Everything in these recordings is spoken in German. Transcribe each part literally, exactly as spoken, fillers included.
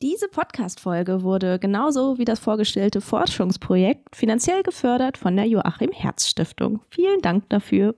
Diese Podcast-Folge wurde genauso wie das vorgestellte Forschungsprojekt finanziell gefördert von der Joachim-Herz-Stiftung. Vielen Dank dafür.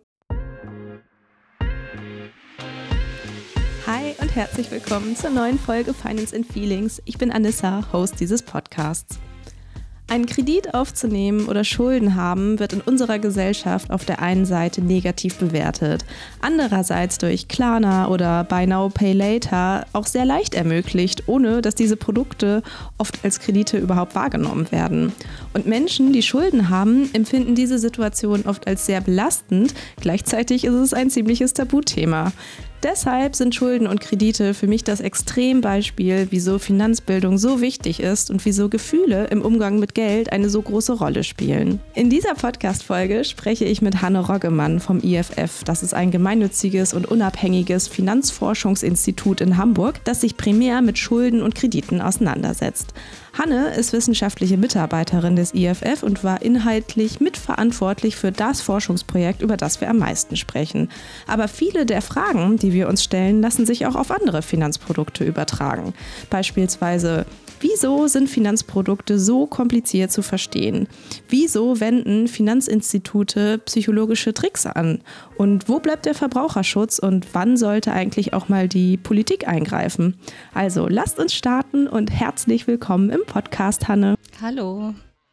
Hi und herzlich willkommen zur neuen Folge Finance and Feelings. Ich bin Anissa, Host dieses Podcasts. Einen Kredit aufzunehmen oder Schulden haben, wird in unserer Gesellschaft auf der einen Seite negativ bewertet, andererseits durch Klarna oder Buy Now Pay Later auch sehr leicht ermöglicht, ohne dass diese Produkte oft als Kredite überhaupt wahrgenommen werden. Und Menschen, die Schulden haben, empfinden diese Situation oft als sehr belastend, gleichzeitig ist es ein ziemliches Tabuthema. Deshalb sind Schulden und Kredite für mich das Extrembeispiel, wieso Finanzbildung so wichtig ist und wieso Gefühle im Umgang mit Geld eine so große Rolle spielen. In dieser Podcast-Folge spreche ich mit Hanne Roggemann vom I F F. Das ist ein gemeinnütziges und unabhängiges Finanzforschungsinstitut in Hamburg, das sich primär mit Schulden und Krediten auseinandersetzt. Hanne ist wissenschaftliche Mitarbeiterin des I F F und war inhaltlich mitverantwortlich für das Forschungsprojekt, über das wir am meisten sprechen. Aber viele der Fragen, die wir uns stellen, lassen sich auch auf andere Finanzprodukte übertragen. Beispielsweise: Wieso sind Finanzprodukte so kompliziert zu verstehen? Wieso wenden Finanzinstitute psychologische Tricks an? Und wo bleibt der Verbraucherschutz und wann sollte eigentlich auch mal die Politik eingreifen? Also lasst uns starten und herzlich willkommen im Podcast, Hanne. Hallo.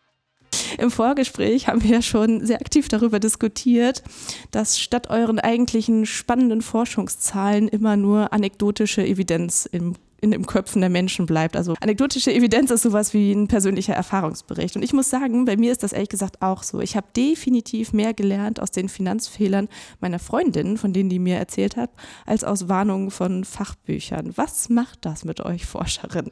Im Vorgespräch haben wir ja schon sehr aktiv darüber diskutiert, dass statt euren eigentlichen spannenden Forschungszahlen immer nur anekdotische Evidenz im in den Köpfen der Menschen bleibt. Also anekdotische Evidenz ist sowas wie ein persönlicher Erfahrungsbericht. Und ich muss sagen, bei mir ist das ehrlich gesagt auch so. Ich habe definitiv mehr gelernt aus den Finanzfehlern meiner Freundinnen, von denen die mir erzählt hat, als aus Warnungen von Fachbüchern. Was macht das mit euch Forscherinnen?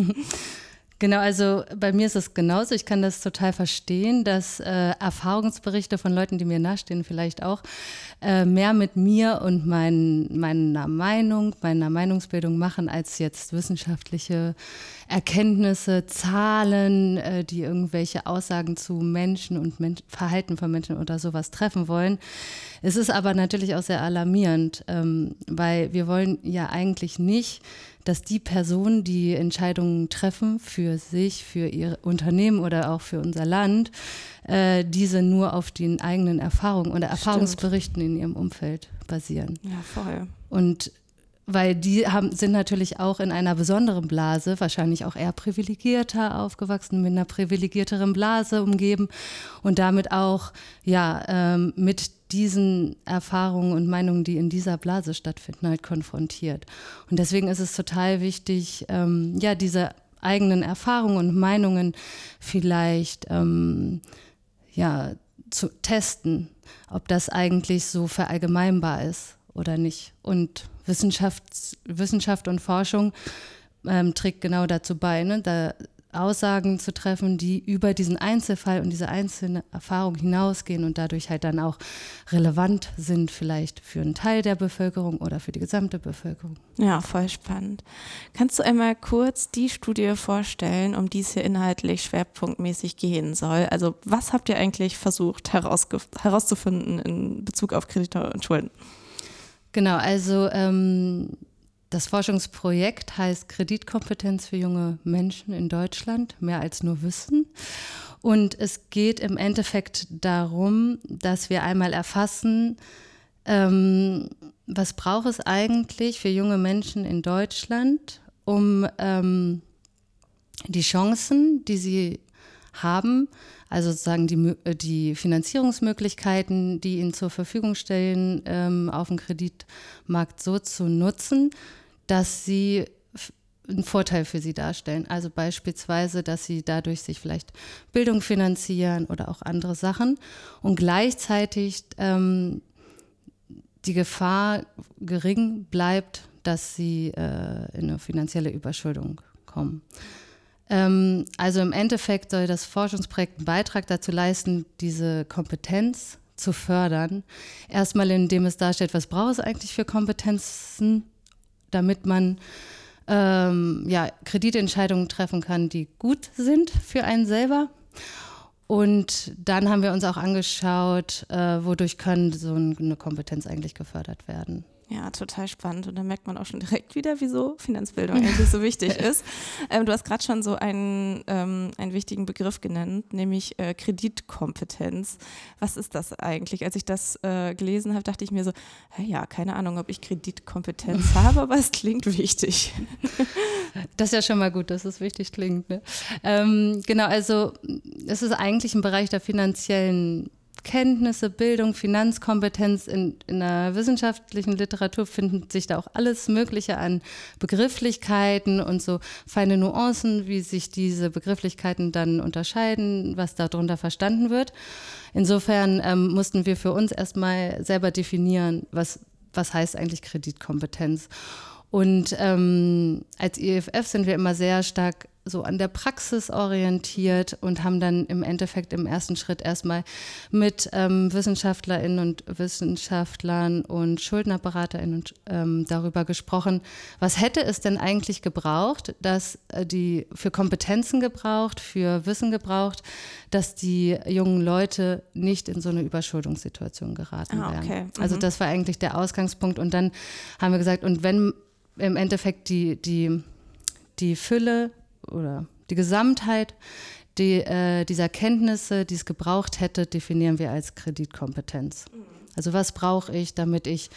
Genau, also bei mir ist es genauso. Ich kann das total verstehen, dass äh, Erfahrungsberichte von Leuten, die mir nahestehen, vielleicht auch äh, mehr mit mir und mein, meiner Meinung, meiner Meinungsbildung machen, als jetzt wissenschaftliche Erkenntnisse, Zahlen, äh, die irgendwelche Aussagen zu Menschen und Men- Verhalten von Menschen oder sowas treffen wollen. Es ist aber natürlich auch sehr alarmierend, ähm, weil wir wollen ja eigentlich nicht, dass die Personen, die Entscheidungen treffen für sich, für ihr Unternehmen oder auch für unser Land, äh, diese nur auf den eigenen Erfahrungen oder Erfahrungsberichten in ihrem Umfeld basieren. Ja, voll. Und weil die haben, sind natürlich auch in einer besonderen Blase, wahrscheinlich auch eher privilegierter aufgewachsen, mit einer privilegierteren Blase umgeben und damit auch ja ähm, mit diesen Erfahrungen und Meinungen, die in dieser Blase stattfinden, halt konfrontiert. Und deswegen ist es total wichtig, ähm, ja, diese eigenen Erfahrungen und Meinungen vielleicht ähm, ja, zu testen, ob das eigentlich so verallgemeinbar ist oder nicht. Und Wissenschaft, Wissenschaft und Forschung ähm, trägt genau dazu bei, ne, da Aussagen zu treffen, die über diesen Einzelfall und diese einzelne Erfahrung hinausgehen und dadurch halt dann auch relevant sind, vielleicht für einen Teil der Bevölkerung oder für die gesamte Bevölkerung. Ja, voll spannend. Kannst du einmal kurz die Studie vorstellen, um die es hier inhaltlich schwerpunktmäßig gehen soll? Also was habt ihr eigentlich versucht herausge- herauszufinden in Bezug auf Kredite und Schulden? Genau, also ähm, das Forschungsprojekt heißt Kreditkompetenz für junge Menschen in Deutschland, mehr als nur Wissen. Und es geht im Endeffekt darum, dass wir einmal erfassen, ähm, was braucht es eigentlich für junge Menschen in Deutschland, um ähm, die Chancen, die sie haben, also sozusagen die, die Finanzierungsmöglichkeiten, die ihnen zur Verfügung stellen, ähm, auf dem Kreditmarkt so zu nutzen, dass sie f- einen Vorteil für sie darstellen. Also beispielsweise, dass sie dadurch sich vielleicht Bildung finanzieren oder auch andere Sachen und gleichzeitig ähm, die Gefahr gering bleibt, dass sie äh, in eine finanzielle Überschuldung kommen. Ähm, also im Endeffekt soll das Forschungsprojekt einen Beitrag dazu leisten, diese Kompetenz zu fördern. Erstmal, indem es darstellt, was braucht es eigentlich für Kompetenzen, damit man ähm, ja, Kreditentscheidungen treffen kann, die gut sind für einen selber. Und dann haben wir uns auch angeschaut, äh, wodurch kann so eine Kompetenz eigentlich gefördert werden. Ja, total spannend. Und da merkt man auch schon direkt wieder, wieso Finanzbildung eigentlich so wichtig ist. Ähm, du hast gerade schon so einen, ähm, einen wichtigen Begriff genannt, nämlich äh, Kreditkompetenz. Was ist das eigentlich? Als ich das äh, gelesen habe, dachte ich mir so, ja, keine Ahnung, ob ich Kreditkompetenz habe, aber es klingt wichtig. Das ist ja schon mal gut, dass es wichtig klingt. Ne? Ähm, genau, also es ist eigentlich im Bereich der finanziellen Kenntnisse, Bildung, Finanzkompetenz. In, in der wissenschaftlichen Literatur findet sich da auch alles Mögliche an Begrifflichkeiten und so feine Nuancen, wie sich diese Begrifflichkeiten dann unterscheiden, was darunter verstanden wird. Insofern ähm, mussten wir für uns erstmal selber definieren, was, was heißt eigentlich Kreditkompetenz. Und ähm, als I F F sind wir immer sehr stark so an der Praxis orientiert und haben dann im Endeffekt im ersten Schritt erstmal mit ähm, WissenschaftlerInnen und Wissenschaftlern und SchuldnerberaterInnen und, ähm, darüber gesprochen, was hätte es denn eigentlich gebraucht, dass äh, die für Kompetenzen gebraucht, für Wissen gebraucht, dass die jungen Leute nicht in so eine Überschuldungssituation geraten ah, okay. wären. Mhm. Also das war eigentlich der Ausgangspunkt. Und dann haben wir gesagt, und wenn im Endeffekt die, die, die Fülle oder die Gesamtheit die, äh, dieser Kenntnisse, die es gebraucht hätte, definieren wir als Kreditkompetenz. Also was brauche ich, damit ich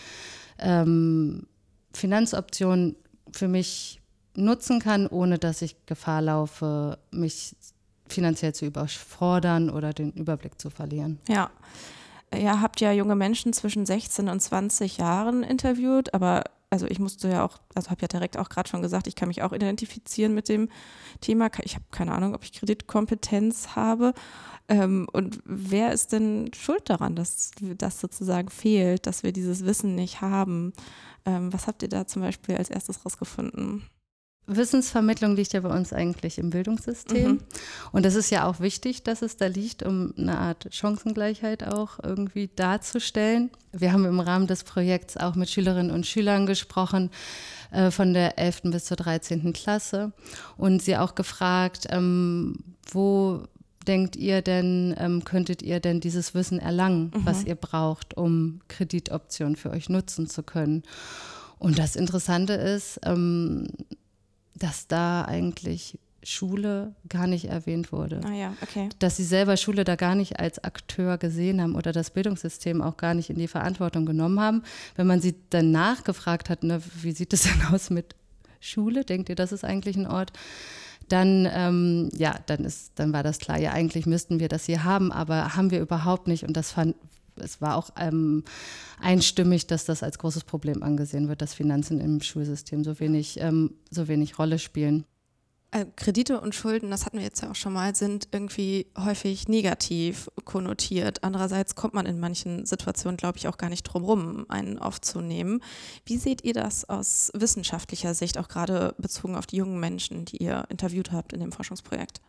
ähm, Finanzoptionen für mich nutzen kann, ohne dass ich Gefahr laufe, mich finanziell zu überfordern oder den Überblick zu verlieren. Ja. Ihr habt ja junge Menschen zwischen sechzehn und zwanzig Jahren interviewt, aber also ich musste ja auch, also habe ja direkt auch gerade schon gesagt, ich kann mich auch identifizieren mit dem Thema. Ich habe keine Ahnung, ob ich Kreditkompetenz habe. Ähm, und wer ist denn schuld daran, dass das sozusagen fehlt, dass wir dieses Wissen nicht haben? Ähm, was habt ihr da zum Beispiel als erstes rausgefunden? Wissensvermittlung liegt ja bei uns eigentlich im Bildungssystem. Mhm. Und das ist ja auch wichtig, dass es da liegt, um eine Art Chancengleichheit auch irgendwie darzustellen. Wir haben im Rahmen des Projekts auch mit Schülerinnen und Schülern gesprochen, äh, von der elften bis zur dreizehnten Klasse. Und sie auch gefragt, ähm, wo denkt ihr denn, ähm, könntet ihr denn dieses Wissen erlangen, mhm. was ihr braucht, um Kreditoptionen für euch nutzen zu können? Und das Interessante ist, ähm, dass da eigentlich Schule gar nicht erwähnt wurde. Ah ja, okay. Dass sie selber Schule da gar nicht als Akteur gesehen haben oder das Bildungssystem auch gar nicht in die Verantwortung genommen haben. Wenn man sie dann nachgefragt hat, ne, wie sieht es denn aus mit Schule? Denkt ihr, das ist eigentlich ein Ort? Dann, ähm, ja, dann ist, dann war das klar, ja, eigentlich müssten wir das hier haben, aber haben wir überhaupt nicht. Und das fand Es war auch ähm, einstimmig, dass das als großes Problem angesehen wird, dass Finanzen im Schulsystem so wenig, ähm, so wenig Rolle spielen. Äh, Kredite und Schulden, das hatten wir jetzt ja auch schon mal, sind irgendwie häufig negativ konnotiert. Andererseits kommt man in manchen Situationen, glaube ich, auch gar nicht drum rum, einen aufzunehmen. Wie seht ihr das aus wissenschaftlicher Sicht, auch gerade bezogen auf die jungen Menschen, die ihr interviewt habt in dem Forschungsprojekt?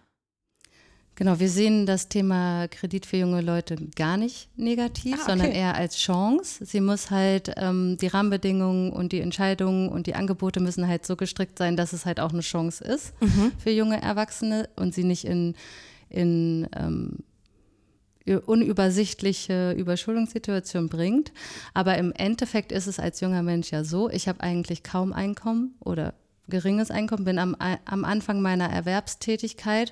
Genau, wir sehen das Thema Kredit für junge Leute gar nicht negativ, ah, okay. sondern eher als Chance. Sie muss halt, ähm, die Rahmenbedingungen und die Entscheidungen und die Angebote müssen halt so gestrickt sein, dass es halt auch eine Chance ist mhm. für junge Erwachsene und sie nicht in, in ähm, unübersichtliche Überschuldungssituation bringt. Aber im Endeffekt ist es als junger Mensch ja so, ich habe eigentlich kaum Einkommen oder geringes Einkommen, bin am, am Anfang meiner Erwerbstätigkeit,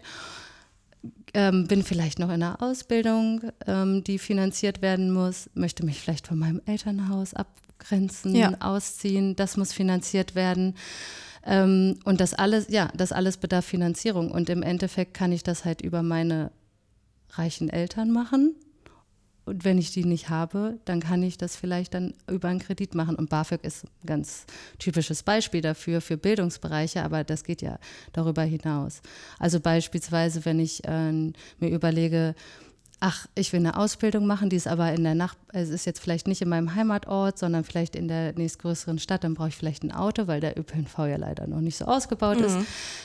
Ähm, bin vielleicht noch in einer Ausbildung, ähm, die finanziert werden muss, möchte mich vielleicht von meinem Elternhaus abgrenzen, ja. ausziehen, das muss finanziert werden. Ähm, und das alles, ja, das alles bedarf Finanzierung. Und im Endeffekt kann ich das halt über meine reichen Eltern machen. Und wenn ich die nicht habe, dann kann ich das vielleicht dann über einen Kredit machen. Und BAföG ist ein ganz typisches Beispiel dafür, für Bildungsbereiche, aber das geht ja darüber hinaus. Also beispielsweise, wenn ich äh, mir überlege, ach, ich will eine Ausbildung machen, die ist aber in der Nacht, es ist jetzt vielleicht nicht in meinem Heimatort, sondern vielleicht in der nächstgrößeren Stadt, dann brauche ich vielleicht ein Auto, weil der Ö P N V ja leider noch nicht so ausgebaut mhm. ist.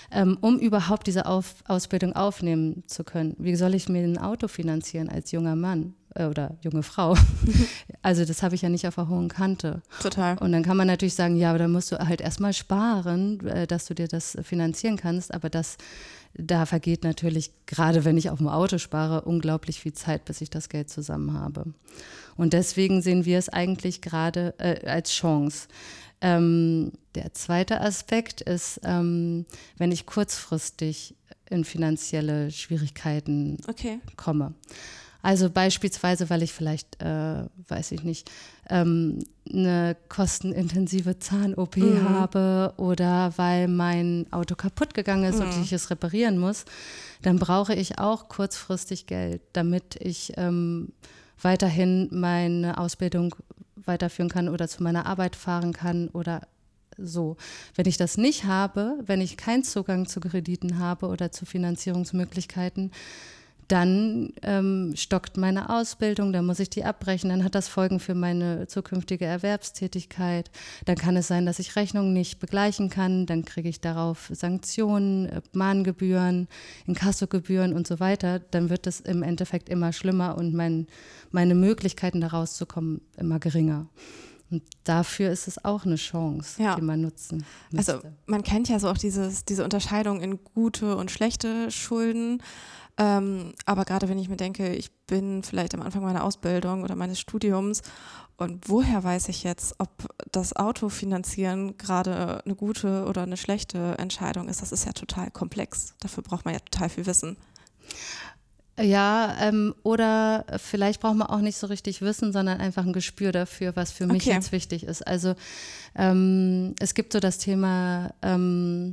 ähm, um überhaupt diese Auf- Ausbildung aufnehmen zu können. Wie soll ich mir ein Auto finanzieren als junger Mann äh, oder junge Frau? Also das habe ich ja nicht auf der hohen Kante. Total. Und dann kann man natürlich sagen, ja, aber dann musst du halt erstmal sparen, äh, dass du dir das finanzieren kannst, aber das Da vergeht natürlich, gerade wenn ich auf dem Auto spare, unglaublich viel Zeit, bis ich das Geld zusammen habe. Und deswegen sehen wir es eigentlich gerade äh, als Chance. Ähm, der zweite Aspekt ist, ähm, wenn ich kurzfristig in finanzielle Schwierigkeiten okay. komme. Also beispielsweise, weil ich vielleicht, äh, weiß ich nicht, ähm, eine kostenintensive Zahn-O P mhm. habe oder weil mein Auto kaputt gegangen ist mhm. und ich es reparieren muss, dann brauche ich auch kurzfristig Geld, damit ich ähm, weiterhin meine Ausbildung weiterführen kann oder zu meiner Arbeit fahren kann oder so. Wenn ich das nicht habe, wenn ich keinen Zugang zu Krediten habe oder zu Finanzierungsmöglichkeiten, dann ähm, stockt meine Ausbildung, dann muss ich die abbrechen, dann hat das Folgen für meine zukünftige Erwerbstätigkeit. Dann kann es sein, dass ich Rechnungen nicht begleichen kann, dann kriege ich darauf Sanktionen, Mahngebühren, Inkassogebühren und so weiter. Dann wird es im Endeffekt immer schlimmer und mein, meine Möglichkeiten, da rauszukommen, immer geringer. Und dafür ist es auch eine Chance, ja. die man nutzen müsste. Also man kennt ja so auch dieses, diese Unterscheidung in gute und schlechte Schulden. Ähm, aber gerade wenn ich mir denke, ich bin vielleicht am Anfang meiner Ausbildung oder meines Studiums und woher weiß ich jetzt, ob das Auto finanzieren gerade eine gute oder eine schlechte Entscheidung ist, das ist ja total komplex. Dafür braucht man ja total viel Wissen. Ja, ähm, oder vielleicht braucht man auch nicht so richtig Wissen, sondern einfach ein Gespür dafür, was für mich okay. jetzt wichtig ist. Also ähm, es gibt so das Thema, ähm,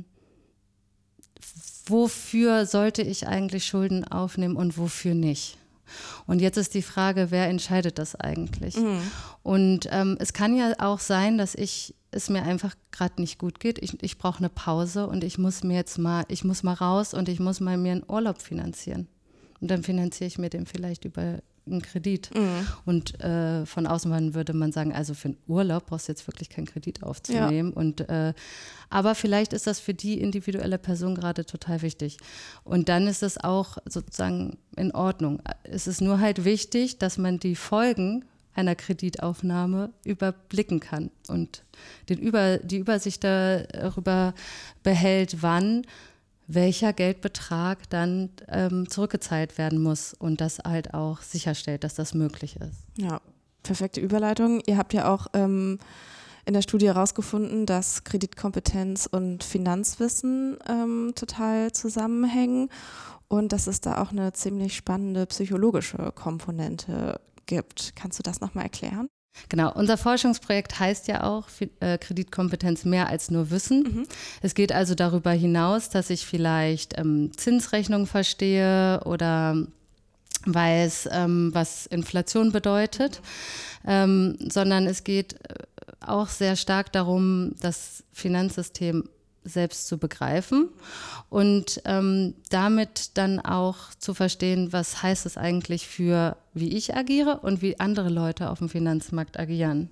wofür sollte ich eigentlich Schulden aufnehmen und wofür nicht? Und jetzt ist die Frage, wer entscheidet das eigentlich? Mhm. Und ähm, es kann ja auch sein, dass ich es mir einfach gerade nicht gut geht. Ich, ich brauche eine Pause und ich muss mir jetzt mal, ich muss mal raus und ich muss mal mir einen Urlaub finanzieren. Und dann finanziere ich mir den vielleicht über einen Kredit. Mhm. Und äh, von außen würde man sagen, also für einen Urlaub brauchst du jetzt wirklich keinen Kredit aufzunehmen. Ja. Und, äh, aber vielleicht ist das für die individuelle Person gerade total wichtig. Und dann ist es auch sozusagen in Ordnung. Es ist nur halt wichtig, dass man die Folgen einer Kreditaufnahme überblicken kann und den Über, die Übersicht darüber behält, wann welcher Geldbetrag dann ähm, zurückgezahlt werden muss und das halt auch sicherstellt, dass das möglich ist. Ja, perfekte Überleitung. Ihr habt ja auch ähm, in der Studie herausgefunden, dass Kreditkompetenz und Finanzwissen ähm, total zusammenhängen und dass es da auch eine ziemlich spannende psychologische Komponente gibt. Kannst du das nochmal erklären? Genau, unser Forschungsprojekt heißt ja auch äh, Kreditkompetenz mehr als nur Wissen. Mhm. Es geht also darüber hinaus, dass ich vielleicht ähm, Zinsrechnung verstehe oder weiß, ähm, was Inflation bedeutet, ähm, sondern es geht auch sehr stark darum, das Finanzsystem selbst zu begreifen und ähm, damit dann auch zu verstehen, was heißt es eigentlich für, wie ich agiere und wie andere Leute auf dem Finanzmarkt agieren.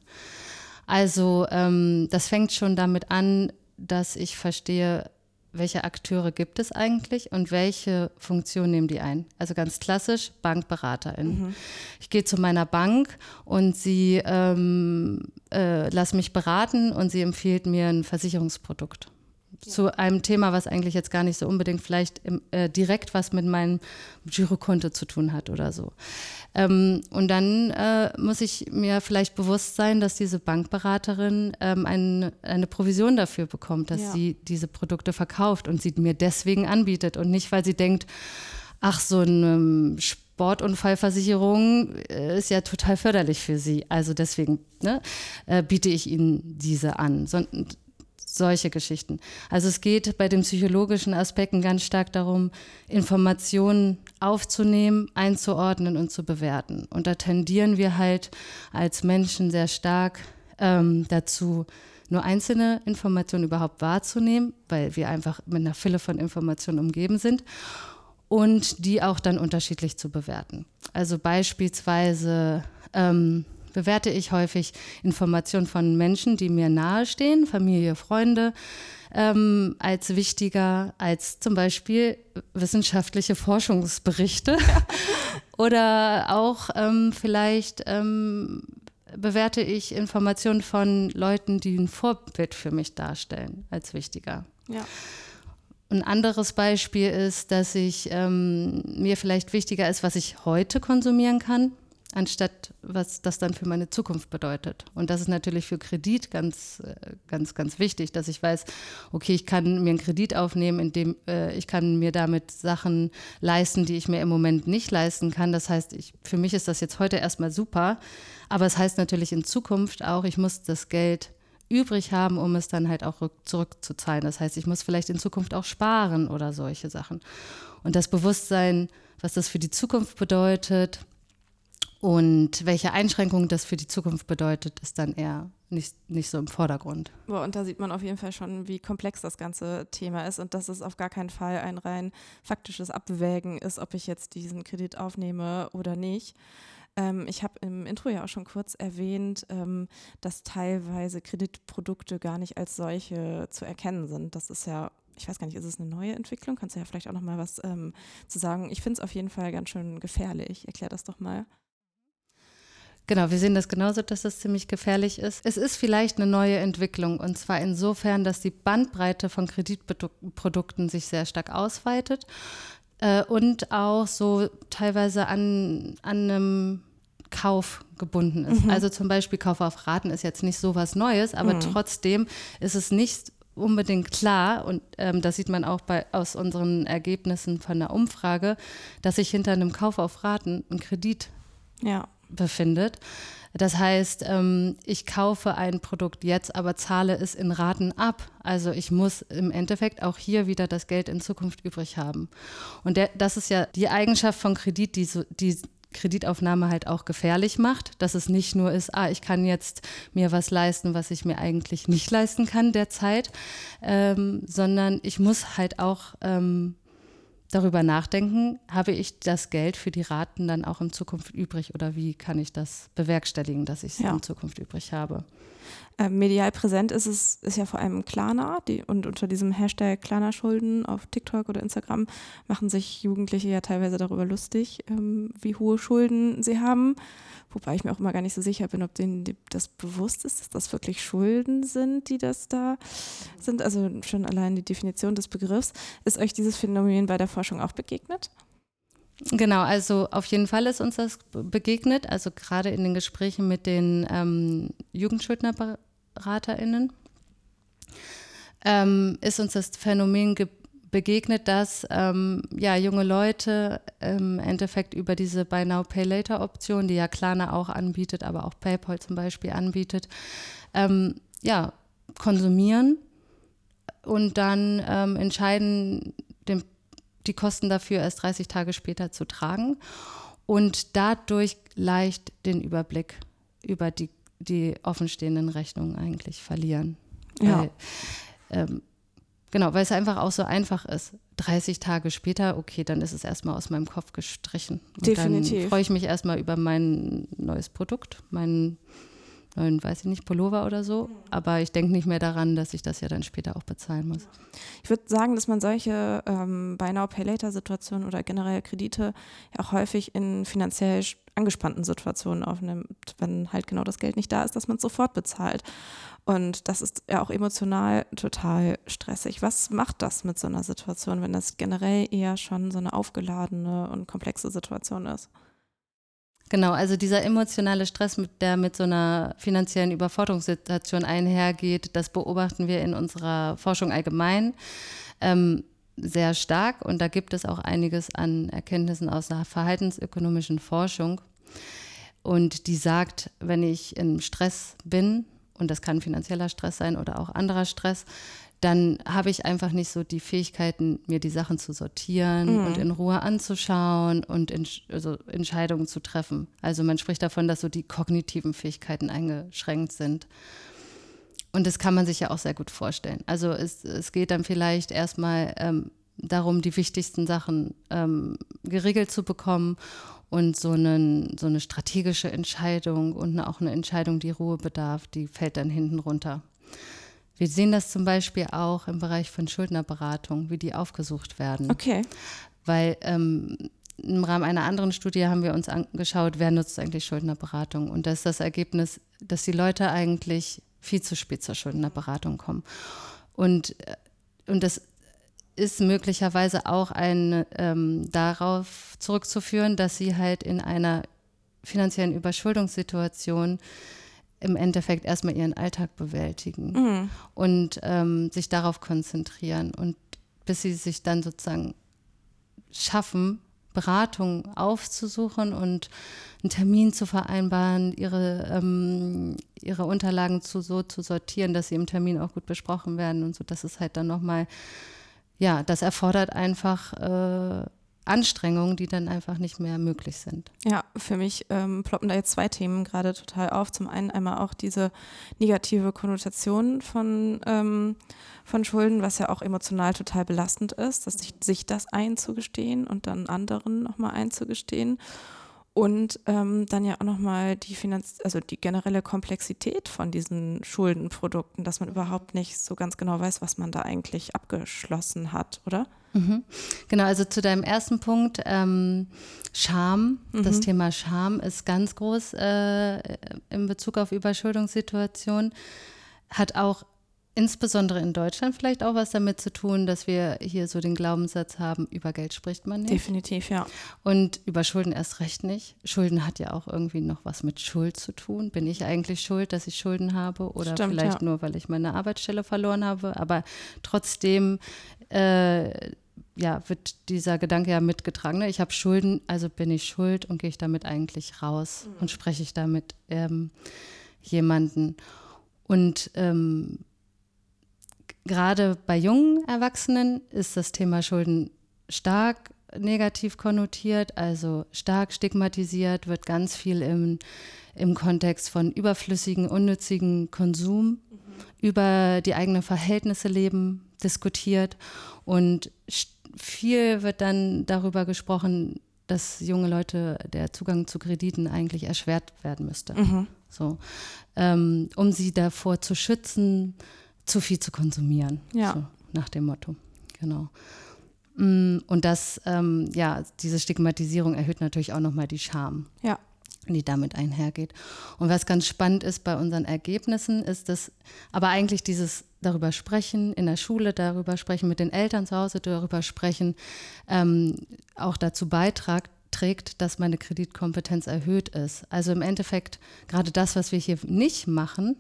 Also ähm, das fängt schon damit an, dass ich verstehe, welche Akteure gibt es eigentlich und welche Funktion nehmen die ein. Also ganz klassisch BankberaterInnen. Mhm. Ich gehe zu meiner Bank und sie ähm, äh, lässt mich beraten und sie empfiehlt mir ein Versicherungsprodukt. Ja. Zu einem Thema, was eigentlich jetzt gar nicht so unbedingt vielleicht im, äh, direkt was mit meinem Girokonto zu tun hat oder so. Ähm, und dann äh, muss ich mir vielleicht bewusst sein, dass diese Bankberaterin ähm, ein, eine Provision dafür bekommt, dass ja. sie diese Produkte verkauft und sie mir deswegen anbietet und nicht, weil sie denkt, ach, so eine Sportunfallversicherung ist ja total förderlich für sie. Also deswegen ne, äh, biete ich ihnen diese an. So, solche Geschichten. Also es geht bei den psychologischen Aspekten ganz stark darum, Informationen aufzunehmen, einzuordnen und zu bewerten. Und da tendieren wir halt als Menschen sehr stark ähm, dazu, nur einzelne Informationen überhaupt wahrzunehmen, weil wir einfach mit einer Fülle von Informationen umgeben sind und die auch dann unterschiedlich zu bewerten. Also beispielsweise ähm, bewerte ich häufig Informationen von Menschen, die mir nahestehen, Familie, Freunde, ähm, als wichtiger als zum Beispiel wissenschaftliche Forschungsberichte. Oder auch ähm, vielleicht ähm, bewerte ich Informationen von Leuten, die ein Vorbild für mich darstellen, als wichtiger. Ja. Ein anderes Beispiel ist, dass ich ähm, mir vielleicht wichtiger ist, was ich heute konsumieren kann, anstatt was das dann für meine Zukunft bedeutet. Und das ist natürlich für Kredit ganz, ganz, ganz wichtig, dass ich weiß, okay, ich kann mir einen Kredit aufnehmen, indem äh, ich kann mir damit Sachen leisten, die ich mir im Moment nicht leisten kann. Das heißt, ich, für mich ist das jetzt heute erstmal super, aber es heißt natürlich in Zukunft auch, ich muss das Geld übrig haben, um es dann halt auch zurückzuzahlen. Das heißt, ich muss vielleicht in Zukunft auch sparen oder solche Sachen. Und das Bewusstsein, was das für die Zukunft bedeutet und welche Einschränkungen das für die Zukunft bedeutet, ist dann eher nicht, nicht so im Vordergrund. Boah, und da sieht man auf jeden Fall schon, wie komplex das ganze Thema ist und dass es auf gar keinen Fall ein rein faktisches Abwägen ist, ob ich jetzt diesen Kredit aufnehme oder nicht. Ähm, ich habe im Intro ja auch schon kurz erwähnt, ähm, dass teilweise Kreditprodukte gar nicht als solche zu erkennen sind. Das ist ja, ich weiß gar nicht, ist es eine neue Entwicklung? Kannst du ja vielleicht auch noch mal was ähm, zu sagen? Ich finde es auf jeden Fall ganz schön gefährlich. Erklär das doch mal. Genau, wir sehen das genauso, dass das ziemlich gefährlich ist. Es ist vielleicht eine neue Entwicklung und zwar insofern, dass die Bandbreite von Kreditprodukten sich sehr stark ausweitet. Und auch so teilweise an, an einem Kauf gebunden ist. Mhm. Also zum Beispiel Kauf auf Raten ist jetzt nicht so was Neues, aber mhm. trotzdem ist es nicht unbedingt klar, und ähm, das sieht man auch bei, aus unseren Ergebnissen von der Umfrage, dass sich hinter einem Kauf auf Raten ein Kredit ja. befindet. Das heißt, ähm, ich kaufe ein Produkt jetzt, aber zahle es in Raten ab. Also ich muss im Endeffekt auch hier wieder das Geld in Zukunft übrig haben. Und der, das ist ja die Eigenschaft von Kredit, die, so, die Kreditaufnahme halt auch gefährlich macht, dass es nicht nur ist, ah, ich kann jetzt mir was leisten, was ich mir eigentlich nicht leisten kann derzeit, ähm, sondern ich muss halt auch ähm, darüber nachdenken, habe ich das Geld für die Raten dann auch in Zukunft übrig oder wie kann ich das bewerkstelligen, dass ich es ja. in Zukunft übrig habe? Ähm, medial präsent ist es ist ja vor allem Klarna, die, und unter diesem Hashtag Klarna-Schulden auf TikTok oder Instagram machen sich Jugendliche ja teilweise darüber lustig, ähm, wie hohe Schulden sie haben. Wobei ich mir auch immer gar nicht so sicher bin, ob denen das bewusst ist, dass das wirklich Schulden sind, die das da sind. Also schon allein die Definition des Begriffs. Ist euch dieses Phänomen bei der Forschung auch begegnet? Genau, also auf jeden Fall ist uns das begegnet, also gerade in den Gesprächen mit den ähm, JugendschuldnerberaterInnen ähm, ist uns das Phänomen ge- begegnet, dass ähm, ja, junge Leute im Endeffekt über diese Buy Now, Pay Later Option, die ja Klarna auch anbietet, aber auch PayPal zum Beispiel anbietet, ähm, ja, konsumieren und dann ähm, entscheiden, den die Kosten dafür erst dreißig Tage später zu tragen und dadurch leicht den Überblick über die, die offenstehenden Rechnungen eigentlich verlieren. Ja. Weil, ähm, genau, weil es einfach auch so einfach ist. dreißig Tage später, okay, dann ist es erstmal aus meinem Kopf gestrichen. Und definitiv. Dann freue ich mich erstmal über mein neues Produkt, meinen neuen, weiß ich nicht, Pullover oder so. Aber ich denke nicht mehr daran, dass ich das ja dann später auch bezahlen muss. Ich würde sagen, dass man solche ähm, Buy Now, Pay Later Situationen oder generell Kredite ja auch häufig in finanziell angespannten Situationen aufnimmt, wenn halt genau das Geld nicht da ist, dass man es sofort bezahlt. Und das ist ja auch emotional total stressig. Was macht das mit so einer Situation, wenn das generell eher schon so eine aufgeladene und komplexe Situation ist? Genau, also dieser emotionale Stress, mit, der mit so einer finanziellen Überforderungssituation einhergeht, das beobachten wir in unserer Forschung allgemein ähm, sehr stark. Und da gibt es auch einiges an Erkenntnissen aus der verhaltensökonomischen Forschung. Und die sagt, wenn ich im Stress bin, und das kann finanzieller Stress sein oder auch anderer Stress, dann habe ich einfach nicht so die Fähigkeiten, mir die Sachen zu sortieren mhm. und in Ruhe anzuschauen und in, also Entscheidungen zu treffen. Also man spricht davon, dass so die kognitiven Fähigkeiten eingeschränkt sind. Und das kann man sich ja auch sehr gut vorstellen. Also es, es geht dann vielleicht erstmal ähm, darum, die wichtigsten Sachen ähm, geregelt zu bekommen und so, einen, so eine strategische Entscheidung und auch eine Entscheidung, die Ruhe bedarf, die fällt dann hinten runter. Wir sehen das zum Beispiel auch im Bereich von Schuldnerberatung, wie die aufgesucht werden. Okay. Weil ähm, im Rahmen einer anderen Studie haben wir uns angeschaut, wer nutzt eigentlich Schuldnerberatung. Und das ist das Ergebnis, dass die Leute eigentlich viel zu spät zur Schuldnerberatung kommen. Und, und das ist möglicherweise auch ein, ähm, darauf zurückzuführen, dass sie halt in einer finanziellen Überschuldungssituation im Endeffekt erstmal ihren Alltag bewältigen mhm. und ähm, sich darauf konzentrieren. Und bis sie sich dann sozusagen schaffen, Beratung aufzusuchen und einen Termin zu vereinbaren, ihre, ähm, ihre Unterlagen zu, so zu sortieren, dass sie im Termin auch gut besprochen werden und so. Das ist halt dann nochmal, ja, das erfordert einfach äh, Anstrengungen, die dann einfach nicht mehr möglich sind. Ja, für mich ähm, ploppen da jetzt zwei Themen gerade total auf. Zum einen einmal auch diese negative Konnotation von, ähm, von Schulden, was ja auch emotional total belastend ist, dass sich, sich das einzugestehen und dann anderen nochmal einzugestehen. Und ähm, dann ja auch nochmal die Finanz-, also die generelle Komplexität von diesen Schuldenprodukten, dass man überhaupt nicht so ganz genau weiß, was man da eigentlich abgeschlossen hat, oder? Mhm. Genau, also zu deinem ersten Punkt, ähm, Scham. Mhm. Das Thema Scham ist ganz groß äh, in Bezug auf Überschuldungssituationen. Hat auch insbesondere in Deutschland vielleicht auch was damit zu tun, dass wir hier so den Glaubenssatz haben, über Geld spricht man nicht. Definitiv, ja. Und über Schulden erst recht nicht. Schulden hat ja auch irgendwie noch was mit Schuld zu tun. Bin ich eigentlich schuld, dass ich Schulden habe? Oder Stimmt, vielleicht ja. nur, weil ich meine Arbeitsstelle verloren habe? Aber trotzdem äh, ja, wird dieser Gedanke ja mitgetragen. Ne? Ich habe Schulden, also bin ich schuld und gehe ich damit eigentlich raus mhm. und spreche ich damit ähm, jemanden. Und ähm, gerade bei jungen Erwachsenen ist das Thema Schulden stark negativ konnotiert, also stark stigmatisiert, wird ganz viel im, im Kontext von überflüssigen, unnützigen Konsum mhm. über die eigenen Verhältnisse leben diskutiert und viel wird dann darüber gesprochen, dass junge Leute der Zugang zu Krediten eigentlich erschwert werden müsste, mhm. so, ähm, um sie davor zu schützen, zu viel zu konsumieren, ja. so nach dem Motto, genau. Und das, ähm, ja, diese Stigmatisierung erhöht natürlich auch nochmal die Scham, ja. die damit einhergeht. Und was ganz spannend ist bei unseren Ergebnissen, ist, dass aber eigentlich dieses darüber sprechen, in der Schule darüber sprechen, mit den Eltern zu Hause darüber sprechen, ähm, auch dazu beiträgt, trägt, dass meine Kreditkompetenz erhöht ist. Also im Endeffekt gerade das, was wir hier nicht machen,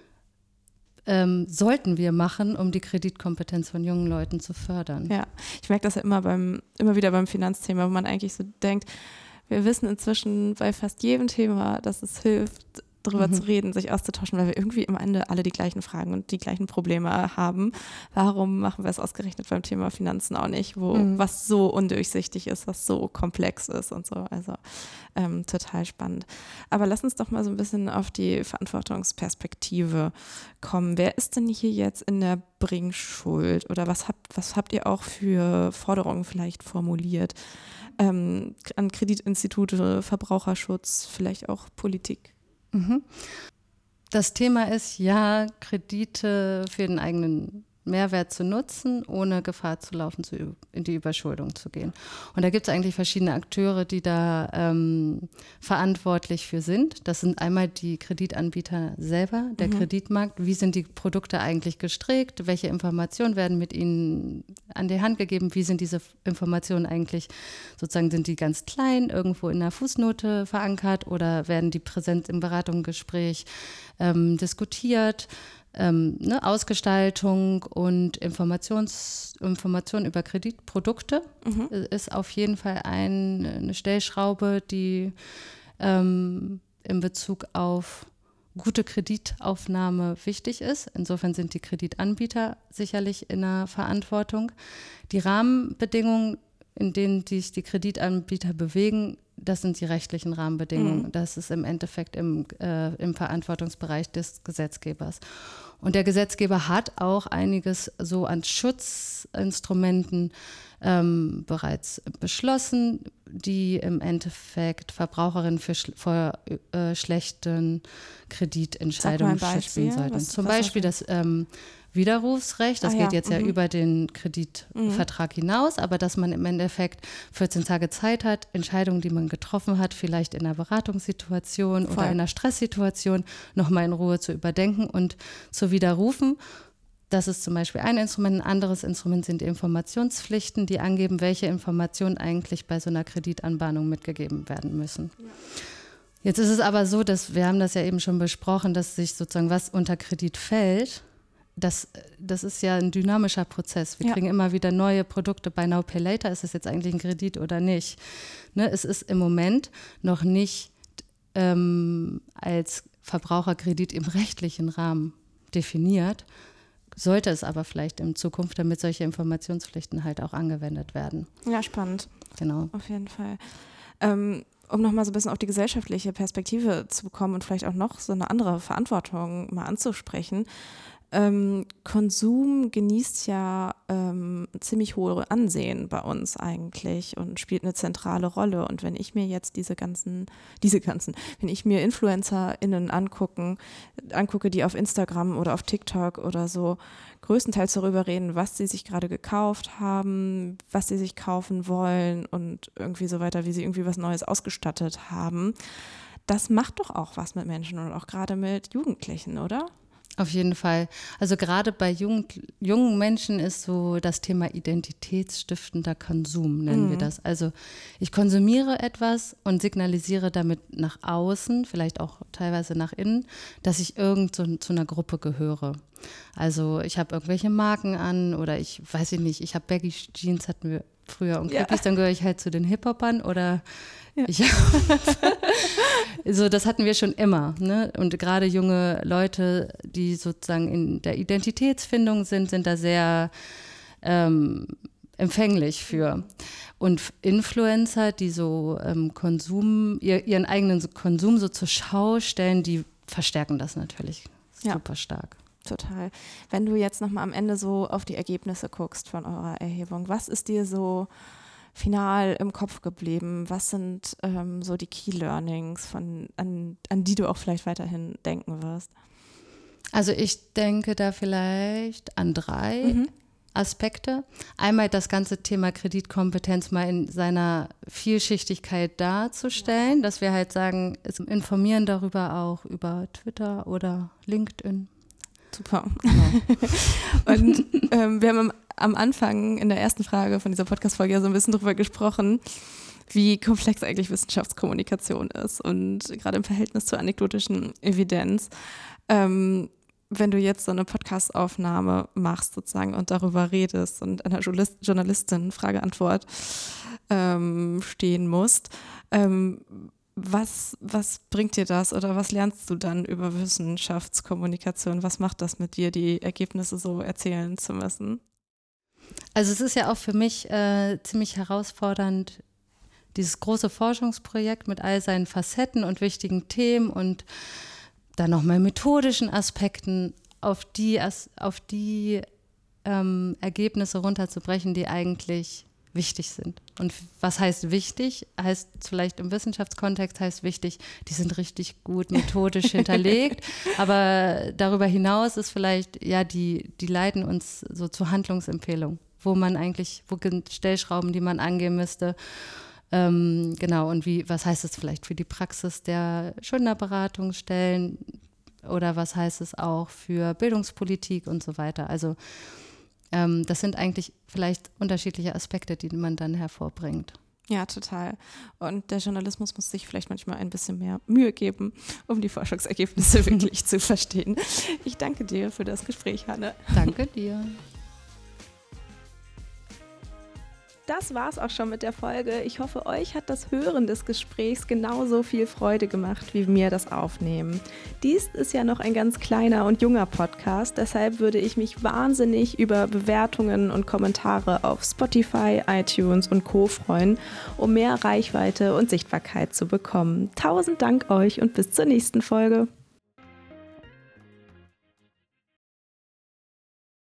Ähm, sollten wir machen, um die Kreditkompetenz von jungen Leuten zu fördern. Ja, ich merke das ja immer beim, immer wieder beim Finanzthema, wo man eigentlich so denkt, wir wissen inzwischen bei fast jedem Thema, dass es hilft, darüber mhm. zu reden, sich auszutauschen, weil wir irgendwie am Ende alle die gleichen Fragen und die gleichen Probleme haben. Warum machen wir es ausgerechnet beim Thema Finanzen auch nicht, wo mhm. was so undurchsichtig ist, was so komplex ist und so. Also ähm, total spannend. Aber lass uns doch mal so ein bisschen auf die Verantwortungsperspektive kommen. Wer ist denn hier jetzt in der Bringschuld oder was habt, was habt ihr auch für Forderungen vielleicht formuliert ähm, an Kreditinstitute, Verbraucherschutz, vielleicht auch Politik? Das Thema ist, ja, Kredite für den eigenen Mehrwert zu nutzen, ohne Gefahr zu laufen, zu, in die Überschuldung zu gehen. Und da gibt es eigentlich verschiedene Akteure, die da ähm, verantwortlich für sind. Das sind einmal die Kreditanbieter selber, der mhm. Kreditmarkt. Wie sind die Produkte eigentlich gestrickt? Welche Informationen werden mit ihnen an die Hand gegeben? Wie sind diese Informationen eigentlich, sozusagen sind die ganz klein, irgendwo in einer Fußnote verankert oder werden die präsent im Beratungsgespräch ähm, diskutiert? Ähm, ne, Ausgestaltung und Informations, Information über Kreditprodukte mhm. ist auf jeden Fall ein, eine Stellschraube, die ähm, in Bezug auf gute Kreditaufnahme wichtig ist. Insofern sind die Kreditanbieter sicherlich in der Verantwortung. Die Rahmenbedingungen, in denen sich die Kreditanbieter bewegen, das sind die rechtlichen Rahmenbedingungen. Mhm. Das ist im Endeffekt im, äh, im Verantwortungsbereich des Gesetzgebers. Und der Gesetzgeber hat auch einiges so an Schutzinstrumenten ähm, bereits beschlossen, die im Endeffekt Verbraucherinnen für schl- vor äh, schlechten Kreditentscheidungen schützen sollten. Was, Zum was Beispiel das ähm, Widerrufsrecht. Das ah, geht ja. jetzt ja mhm. über den Kreditvertrag mhm. hinaus, aber dass man im Endeffekt vierzehn Tage Zeit hat, Entscheidungen, die man getroffen hat, vielleicht in einer Beratungssituation Voll. oder in einer Stresssituation, nochmal in Ruhe zu überdenken und zu widerrufen. Das ist zum Beispiel ein Instrument. Ein anderes Instrument sind die Informationspflichten, die angeben, welche Informationen eigentlich bei so einer Kreditanbahnung mitgegeben werden müssen. Ja. Jetzt ist es aber so, dass wir haben das ja eben schon besprochen, dass sich sozusagen was unter Kredit fällt, das, das ist ja ein dynamischer Prozess. Wir ja. kriegen immer wieder neue Produkte. Buy Now, Pay Later, ist es jetzt eigentlich ein Kredit oder nicht? Ne, es ist im Moment noch nicht ähm, als Verbraucherkredit im rechtlichen Rahmen definiert, sollte es aber vielleicht in Zukunft, damit solche Informationspflichten halt auch angewendet werden. Ja, spannend. Genau. Auf jeden Fall. Ähm, um nochmal so ein bisschen auf die gesellschaftliche Perspektive zu bekommen und vielleicht auch noch so eine andere Verantwortung mal anzusprechen. Ähm, Konsum genießt ja ähm, ziemlich hohe Ansehen bei uns eigentlich und spielt eine zentrale Rolle. Und wenn ich mir jetzt diese ganzen, diese ganzen, wenn ich mir InfluencerInnen angucken, angucke, die auf Instagram oder auf TikTok oder so größtenteils darüber reden, was sie sich gerade gekauft haben, was sie sich kaufen wollen und irgendwie so weiter, wie sie irgendwie was Neues ausgestattet haben, das macht doch auch was mit Menschen und auch gerade mit Jugendlichen, oder? Auf jeden Fall. Also gerade bei jungen, jungen Menschen ist so das Thema identitätsstiftender Konsum, nennen mhm. wir das. Also ich konsumiere etwas und signalisiere damit nach außen, vielleicht auch teilweise nach innen, dass ich irgend so zu einer Gruppe gehöre. Also ich habe irgendwelche Marken an oder ich weiß ich nicht, ich habe Baggy Jeans, hatten wir früher und Cappies, ja. dann gehöre ich halt zu den Hip-Hopern oder ja. ich so, das hatten wir schon immer, ne? Und gerade junge Leute, die sozusagen in der Identitätsfindung sind, sind da sehr ähm, empfänglich für. Und Influencer, die so ähm, Konsum, ihr, ihren eigenen Konsum so zur Schau stellen, die verstärken das natürlich ja. super stark. Total. Wenn du jetzt nochmal am Ende so auf die Ergebnisse guckst von eurer Erhebung, was ist dir so final im Kopf geblieben? Was sind ähm, so die Key Learnings, von, an, an die du auch vielleicht weiterhin denken wirst? Also ich denke da vielleicht an drei mhm. Aspekte. Einmal das ganze Thema Kreditkompetenz mal in seiner Vielschichtigkeit darzustellen, ja. dass wir halt sagen, es informieren darüber auch über Twitter oder LinkedIn. Super. Genau. Und ähm, wir haben am, am Anfang in der ersten Frage von dieser Podcast-Folge ja so ein bisschen drüber gesprochen, wie komplex eigentlich Wissenschaftskommunikation ist und gerade im Verhältnis zur anekdotischen Evidenz. Ähm, wenn du jetzt so eine Podcast-Aufnahme machst sozusagen und darüber redest und einer Journalist, Journalistin Frage-Antwort ähm, stehen musst, ähm, Was, was bringt dir das oder was lernst du dann über Wissenschaftskommunikation? Was macht das mit dir, die Ergebnisse so erzählen zu müssen? Also es ist ja auch für mich äh, ziemlich herausfordernd, dieses große Forschungsprojekt mit all seinen Facetten und wichtigen Themen und dann nochmal methodischen Aspekten auf die, auf die ähm, Ergebnisse runterzubrechen, die eigentlich wichtig sind. Und was heißt wichtig? Heißt vielleicht im Wissenschaftskontext heißt wichtig, die sind richtig gut methodisch hinterlegt, aber darüber hinaus ist vielleicht, ja, die, die leiten uns so zu Handlungsempfehlungen, wo man eigentlich, wo sind Stellschrauben, die man angehen müsste. Ähm, genau, und wie, was heißt es vielleicht für die Praxis der Schuldnerberatungsstellen oder was heißt es auch für Bildungspolitik und so weiter. Also ähm, das sind eigentlich vielleicht unterschiedliche Aspekte, die man dann hervorbringt. Ja, total. Und der Journalismus muss sich vielleicht manchmal ein bisschen mehr Mühe geben, um die Forschungsergebnisse wirklich zu verstehen. Ich danke dir für das Gespräch, Hanne. Danke dir. Das war's auch schon mit der Folge. Ich hoffe, euch hat das Hören des Gesprächs genauso viel Freude gemacht, wie mir das Aufnehmen. Dies ist ja noch ein ganz kleiner und junger Podcast, deshalb würde ich mich wahnsinnig über Bewertungen und Kommentare auf Spotify, iTunes und Co. freuen, um mehr Reichweite und Sichtbarkeit zu bekommen. Tausend Dank euch und bis zur nächsten Folge.